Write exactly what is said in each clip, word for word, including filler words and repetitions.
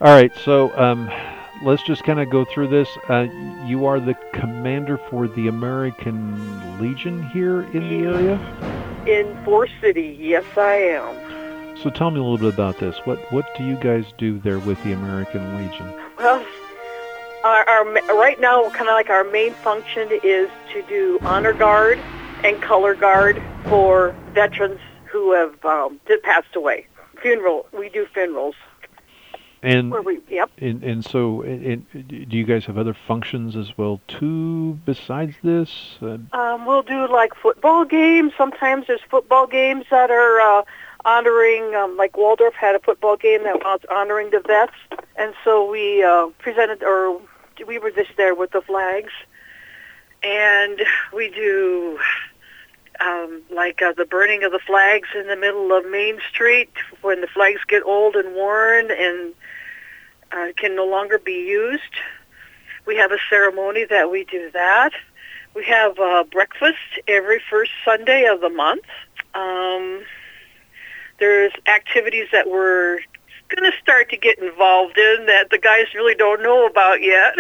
All right, so um, let's just kind of go through this. Uh, you are the commander for the American Legion here in the area? In Forest City, yes, I am. So tell me a little bit about this. What what do you guys do there with the American Legion? Well, our, our right now, kind of like our main function is to do honor guard and color guard for veterans who have um, passed away. Funeral, we do funerals. And Where we, yep. And, and so, and, and do you guys have other functions as well too besides this? Uh, um, we'll do like football games. Sometimes there's football games that are uh, honoring, um, like Waldorf had a football game that was honoring the vets, and so we uh, presented, or we were just there with the flags, and we do um, like uh, the burning of the flags in the middle of Main Street when the flags get old and worn and Uh, can no longer be used. We have a ceremony that we do that. We have uh, breakfast every first Sunday of the month. Um, there's activities that we're going to start to get involved in that the guys really don't know about yet.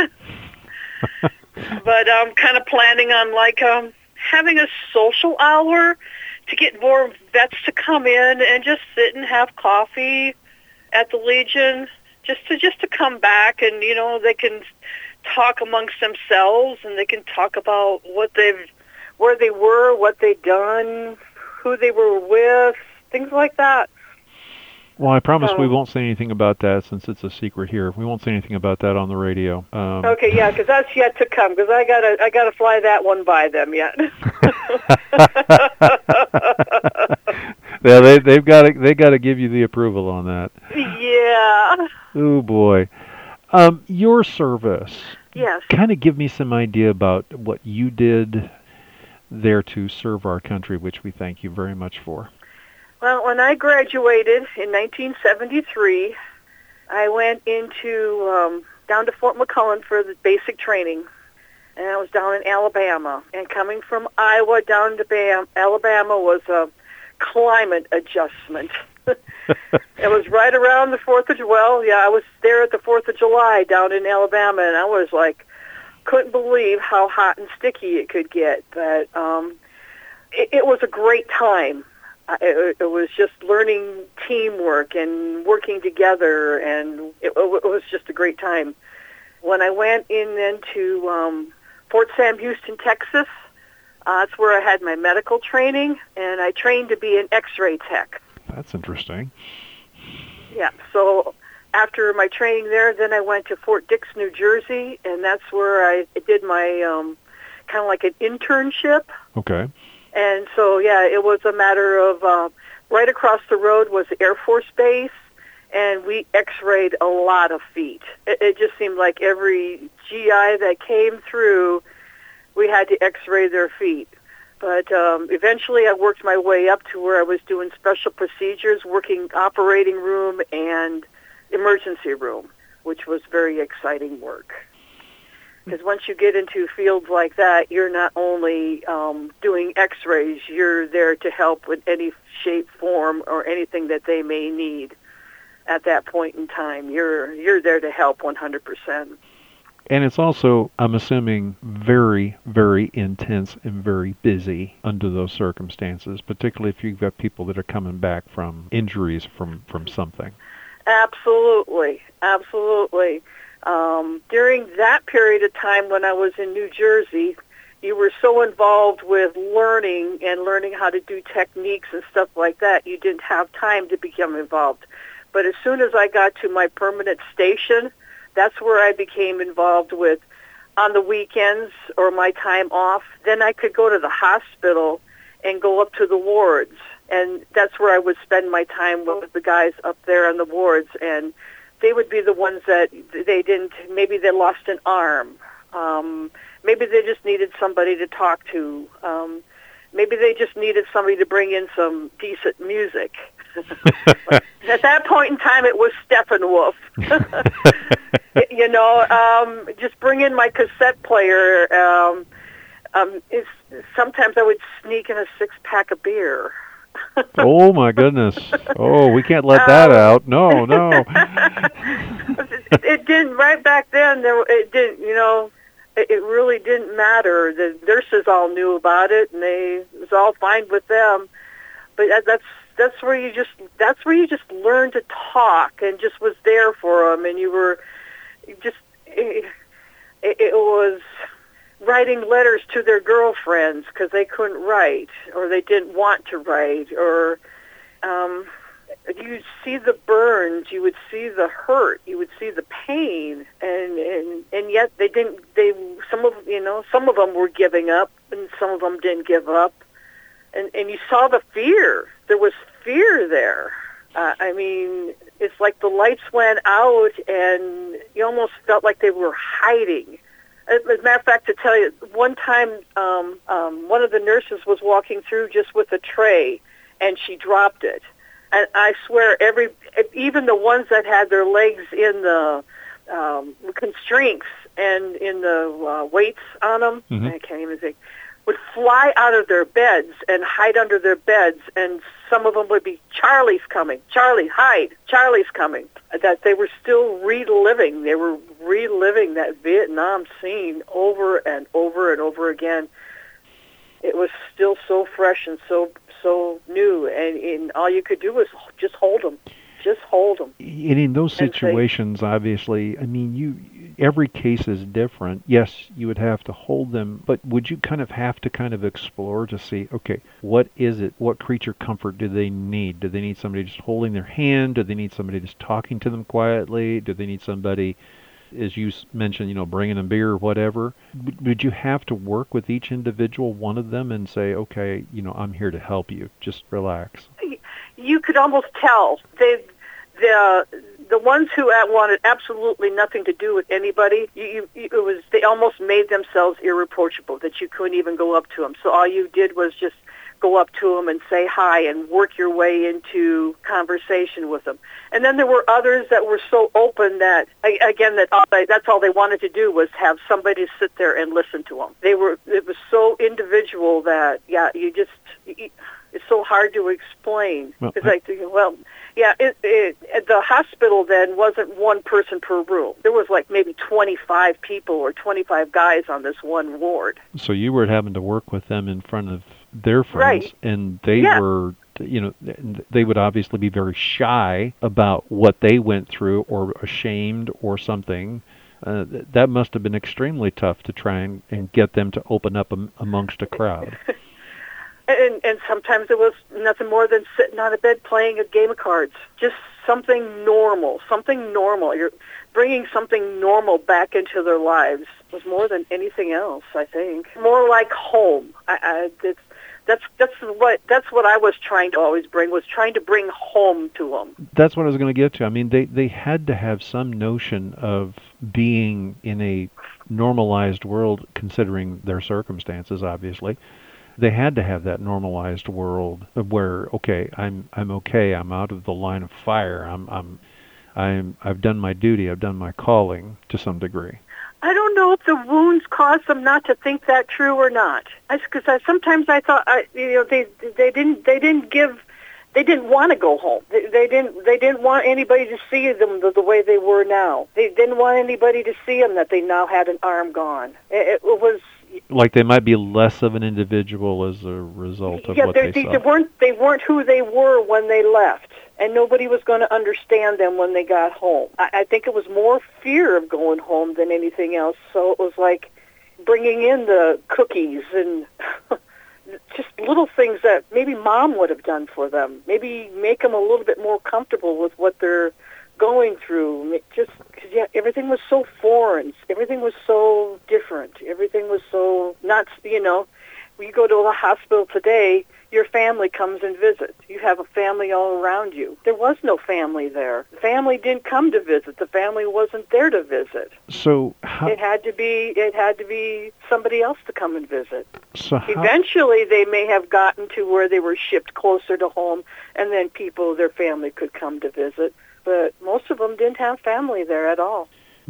But I'm kind of planning on like um, having a social hour to get more vets to come in and just sit and have coffee at the Legion. Just to just to come back and, you know, they can talk amongst themselves and they can talk about what they've, where they were, what they've done, who they were with, things like that. Well, I promise so, we won't say anything about that since it's a secret here. We won't say anything about that on the radio. Um, okay, yeah, because that's yet to come. Because I gotta I gotta fly that one by them yet. Yeah, they they've got to they got to give you the approval on that. Yeah. Oh boy, um, your service. Yes. Kind of give me some idea about what you did there to serve our country, which we thank you very much for. Well, when I graduated in nineteen seventy-three, I went into um, down to Fort McClellan for the basic training, and I was down in Alabama. And coming from Iowa down to Bam- Alabama was a climate adjustment. It was right around the Fourth of July. Well, yeah, I was there at the Fourth of July down in Alabama, and I was like, couldn't believe how hot and sticky it could get. But um, it, it was a great time. It, it was just learning teamwork and working together, and it, it was just a great time. When I went in then to um, Fort Sam Houston, Texas, uh, that's where I had my medical training, and I trained to be an X-ray tech. That's interesting. Yeah, so after my training there, then I went to Fort Dix, New Jersey, and that's where I did my um, kind of like an internship. Okay. And so, yeah, it was a matter of uh, right across the road was the Air Force Base, and we X-rayed a lot of feet. It, it just seemed like every G I that came through, we had to X-ray their feet. But um, eventually I worked my way up to where I was doing special procedures, working operating room and emergency room, which was very exciting work. Because once you get into fields like that, you're not only um, doing X-rays, you're there to help with any shape, form, or anything that they may need at that point in time. You're you're there to help one hundred percent. And it's also, I'm assuming, very, very intense and very busy under those circumstances, particularly if you've got people that are coming back from injuries from, from something. Absolutely, absolutely. Um, during that period of time when I was in New Jersey, you were so involved with learning and learning how to do techniques and stuff like that, you didn't have time to become involved. But as soon as I got to my permanent station, that's where I became involved with on the weekends or my time off. Then I could go to the hospital and go up to the wards. And that's where I would spend my time with the guys up there on the wards. And they would be the ones that they didn't, maybe they lost an arm. Um, maybe they just needed somebody to talk to. Um, maybe they just needed somebody to bring in some decent music. At that point in time, it was Steppenwolf. You know, um, just bring in my cassette player. Um, um, it's, sometimes I would sneak in a six-pack of beer. Oh my goodness. Oh, we can't let that um, out. No, no. it, it didn't, right back then, there, it didn't, you know, it, it really didn't matter. The nurses all knew about it, and they, it was all fine with them. But that, that's, that's where you just, that's where you just learned to talk and just was there for them, and you were you just, it, it, it was writing letters to their girlfriends because they couldn't write or they didn't want to write, or um, you'd see the burns, you would see the hurt, you would see the pain, and, and and yet they didn't. They some of you know some of them were giving up, and some of them didn't give up, and and you saw the fear. There was fear there. Uh, I mean, it's like the lights went out, and you almost felt like they were hiding. As a matter of fact, to tell you, one time um, um, one of the nurses was walking through just with a tray, and she dropped it. And I swear, every even the ones that had their legs in the um, constraints and in the uh, weights on them, mm-hmm. I can't even think, would fly out of their beds and hide under their beds, and some of them would be, Charlie's coming, Charlie, hide, Charlie's coming. That they were still reliving, they were reliving that Vietnam scene over and over and over again. It was still so fresh and so so new, and, and all you could do was just hold them. Just hold them. And in those situations, say, obviously, I mean, you every case is different. Yes, you would have to hold them, but would you kind of have to kind of explore to see, okay, what is it? What creature comfort do they need? Do they need somebody just holding their hand? Do they need somebody just talking to them quietly? Do they need somebody, as you mentioned, you know, bringing them beer or whatever? Would you have to work with each individual one of them and say, okay, you know, I'm here to help you. Just relax. You could almost tell they, the the ones who wanted absolutely nothing to do with anybody. You, you, it was they almost made themselves irreproachable, that you couldn't even go up to them. So all you did was just go up to them and say hi and work your way into conversation with them. And then there were others that were so open that, again, that all they, that's all they wanted to do was have somebody sit there and listen to them. They were it was so individual that yeah, you just. You, It's so hard to explain. Well, it's like, well, yeah, it, it, the hospital then wasn't one person per room. There was like maybe twenty-five people or twenty-five guys on this one ward. So you were having to work with them in front of their friends, right. and they yeah. were, you know, they would obviously be very shy about what they went through or ashamed or something. Uh, that must have been extremely tough to try and, and get them to open up am, amongst a crowd. And, and sometimes it was nothing more than sitting on a bed playing a game of cards. Just something normal, something normal. You're bringing something normal back into their lives was more than anything else, I think. More like home. I, I, it's, that's that's what that's what I was trying to always bring, was trying to bring home to them. That's what I was going to get to. I mean, they, they had to have some notion of being in a normalized world, considering their circumstances, obviously. They had to have that normalized world where, okay, I'm I'm okay. I'm out of the line of fire. I'm I'm I'm I've done my duty. I've done my calling to some degree. I don't know if the wounds caused them not to think that true or not. Because I, I, sometimes I thought, I, you know, they they didn't they didn't give they didn't want to go home. They, they didn't they didn't want anybody to see them the, the way they were now. They didn't want anybody to see them that they now had an arm gone. It, it was. Like they might be less of an individual as a result of yeah, what they, they saw. They weren't, they weren't who they were when they left, and nobody was going to understand them when they got home. I, I think it was more fear of going home than anything else, so it was like bringing in the cookies and just little things that maybe Mom would have done for them. Maybe make them a little bit more comfortable with what they're going through. Just cause, yeah, everything was so foreign. Everything was so different. Everything was so not, you know, when you go to a hospital today, your family comes and visits. You have a family all around you. There was no family there. The family didn't come to visit. The family wasn't there to visit. So how, it had to be it had to be somebody else to come and visit. So how, eventually they may have gotten to where they were shipped closer to home, and then people, their family could come to visit. But most of them didn't have family there at all.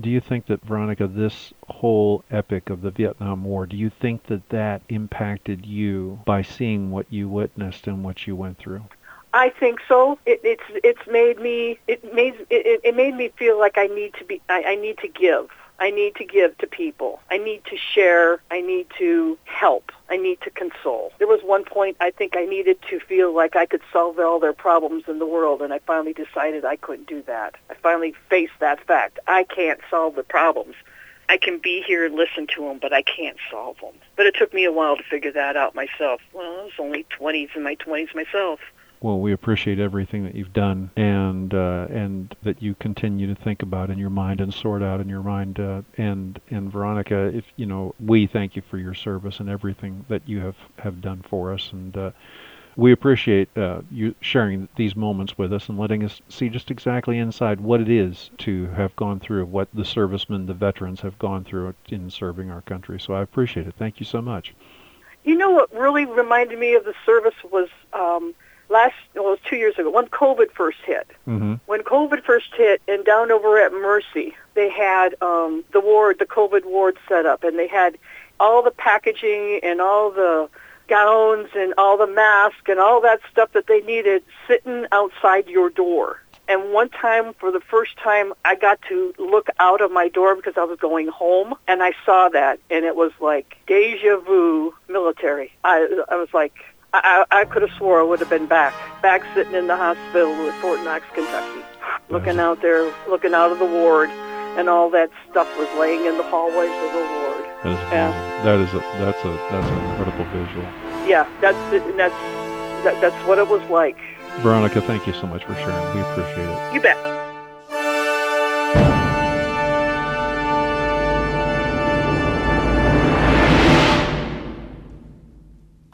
Do you think that, Veronica, this whole epic of the Vietnam War, do you think that that impacted you by seeing what you witnessed and what you went through? I think so. It, it's it's made me it made it, it made me feel like I need to be I, I need to give. I need to give to people. I need to share. I need to help. I need to console. There was one point I think I needed to feel like I could solve all their problems in the world, and I finally decided I couldn't do that. I finally faced that fact. I can't solve the problems. I can be here and listen to them, but I can't solve them. But it took me a while to figure that out myself. Well, I was only twenties in my twenties myself. Well, we appreciate everything that you've done, and uh, and that you continue to think about in your mind and sort out in your mind. Uh, and and Veronica, if you know, we thank you for your service and everything that you have, have done for us, and uh, we appreciate uh, you sharing these moments with us and letting us see just exactly inside what it is to have gone through, what the servicemen, the veterans, have gone through in serving our country. So I appreciate it. Thank you so much. You know what really reminded me of the service was. Um, Last, well, it was two years ago, when COVID first hit. Mm-hmm. When COVID first hit, and down over at Mercy, they had um, the ward, the COVID ward set up, and they had all the packaging and all the gowns and all the masks and all that stuff that they needed sitting outside your door. And one time, for the first time, I got to look out of my door because I was going home, and I saw that, and it was like deja vu military. I, I was like... I, I could have swore I would have been back, back sitting in the hospital at Fort Knox, Kentucky, looking out there, looking out of the ward, and all that stuff was laying in the hallways of the ward. That is yeah. that is a that's a that's an incredible visual. Yeah, that's it, that's that, that's what it was like. Veronica, thank you so much for sharing. We appreciate it. You bet.